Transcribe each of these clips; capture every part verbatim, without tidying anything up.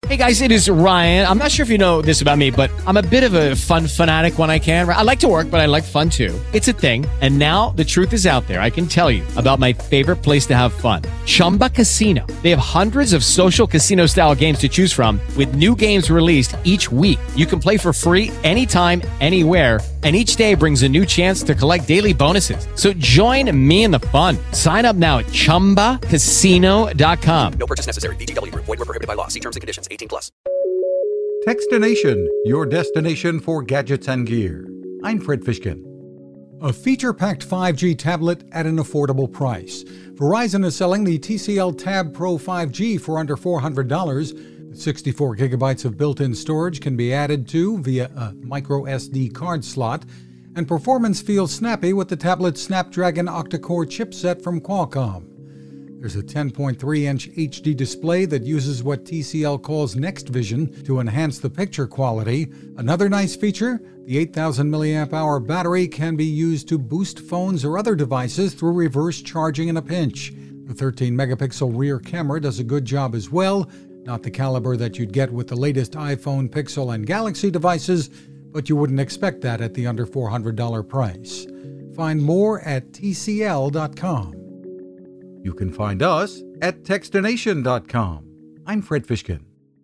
Hey guys, it is Ryan. I'm not sure if you know this about me, but I'm a bit of a fun fanatic when I can. I like to work, but I like fun too. It's a thing. And now the truth is out there. I can tell you about my favorite place to have fun. Chumba Casino. They have hundreds of social casino style games to choose from with new games released each week. You can play for free anytime, anywhere. And each day brings a new chance to collect daily bonuses. So join me in the fun. Sign up now at chumba casino dot com. No purchase necessary. V G W. Void where prohibited by law. See terms and conditions. eighteen plus. Techstination, your destination for gadgets and gear. I'm Fred Fishkin. A feature-packed five G tablet at an affordable price. Verizon is selling the T C L Tab Pro five G for under four hundred dollars. sixty-four gigabytes of built-in storage can be added to via a micro S D card slot, and performance feels snappy with the tablet's Snapdragon octa-core chipset from Qualcomm. There's a ten point three inch H D display that uses what T C L calls Next Vision to enhance the picture quality. Another nice feature, the eight thousand milliamp hour battery can be used to boost phones or other devices through reverse charging in a pinch. The thirteen megapixel rear camera does a good job as well. Not the caliber that you'd get with the latest iPhone, Pixel, and Galaxy devices, but you wouldn't expect that at the under four hundred dollars price. Find more at T C L dot com. You can find us at Techstination dot com. I'm Fred Fishkin.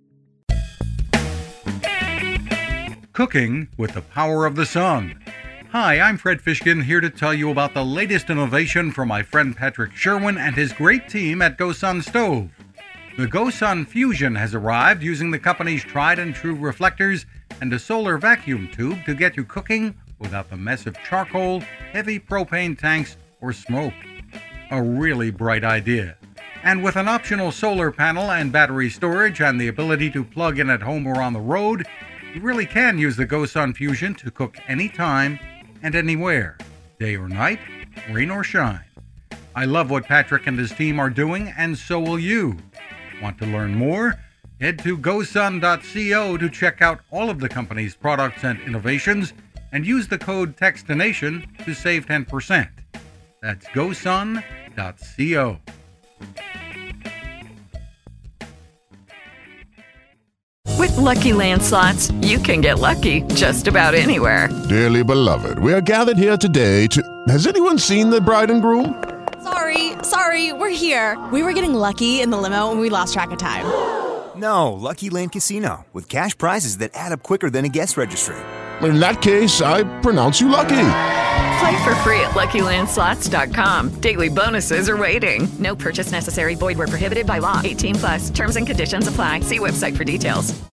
Cooking with the power of the sun. Hi, I'm Fred Fishkin, here to tell you about the latest innovation from my friend Patrick Sherwin and his great team at GoSun Stove. The GoSun Fusion has arrived using the company's tried and true reflectors and a solar vacuum tube to get you cooking without the mess of charcoal, heavy propane tanks, or smoke. A really bright idea. And with an optional solar panel and battery storage and the ability to plug in at home or on the road, you really can use the GoSun Fusion to cook anytime and anywhere, day or night, rain or shine. I love what Patrick and his team are doing, and so will you. Want to learn more? Head to gosun dot co to check out all of the company's products and innovations and use the code Techstination to save ten percent. That's gosun dot co. With Lucky Land Slots, you can get lucky just about anywhere. Dearly beloved, we are gathered here today to... Has anyone seen the bride and groom? Sorry, sorry, we're here. We were getting lucky in the limo and we lost track of time. No, Lucky Land Casino, with cash prizes that add up quicker than a guest registry. In that case, I pronounce you lucky. Play for free at lucky land slots dot com. Daily bonuses are waiting. No purchase necessary. Void where prohibited by law. eighteen plus. Terms and conditions apply. See website for details.